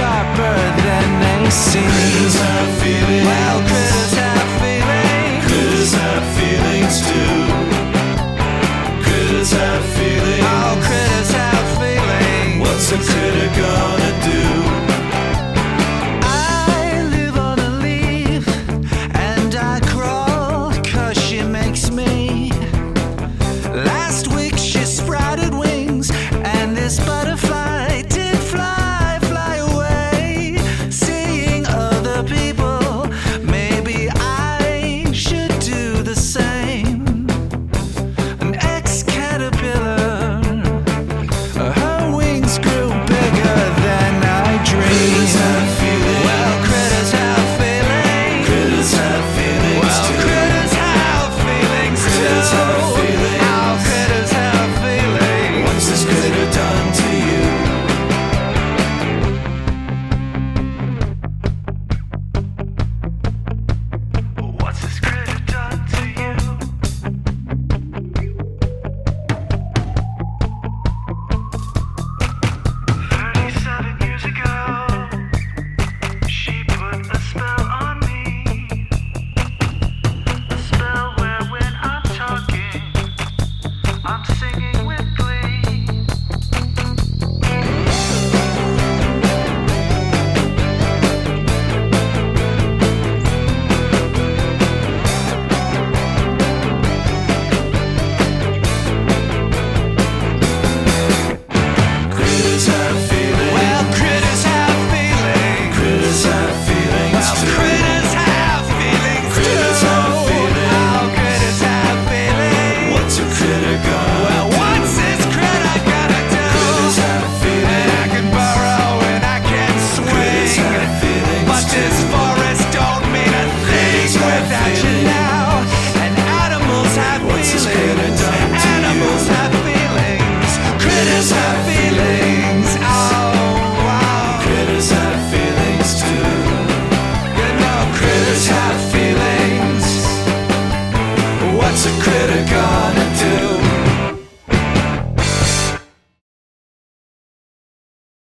sharper than they seem. Critters have feelings. Well, critters have feelings. Critters have feelings too. Critters have feelings. Oh, critters have feelings. What's a critter gonna do? I live on a leaf and I crawl 'cause she makes me. Last week she sprouted wings and this butterfly did fly away. Seeing other people, maybe I should do the same. An ex-caterpillar, her wings grew bigger than I dreamed. Critters have feelings. Well, critters have feelings. Critters have feelings Well, too. critters have feelings Critters too. have feelings. Oh, critters have feelings. What's this critter done to you? What's this critter done to you? 37 years ago, she put a spell on me. A spell where when I'm talking, I'm singing with glee. Critters have feelings. Well, critters have feelings. Critters have feelings Well, too. critters have feelings Critters too. have feelings. Oh, critters have feelings. What's a critter gonna Well, do? what's this critter gonna do? Critters have And I feelings. can burrow and I can Critters swing, have feelings but this too.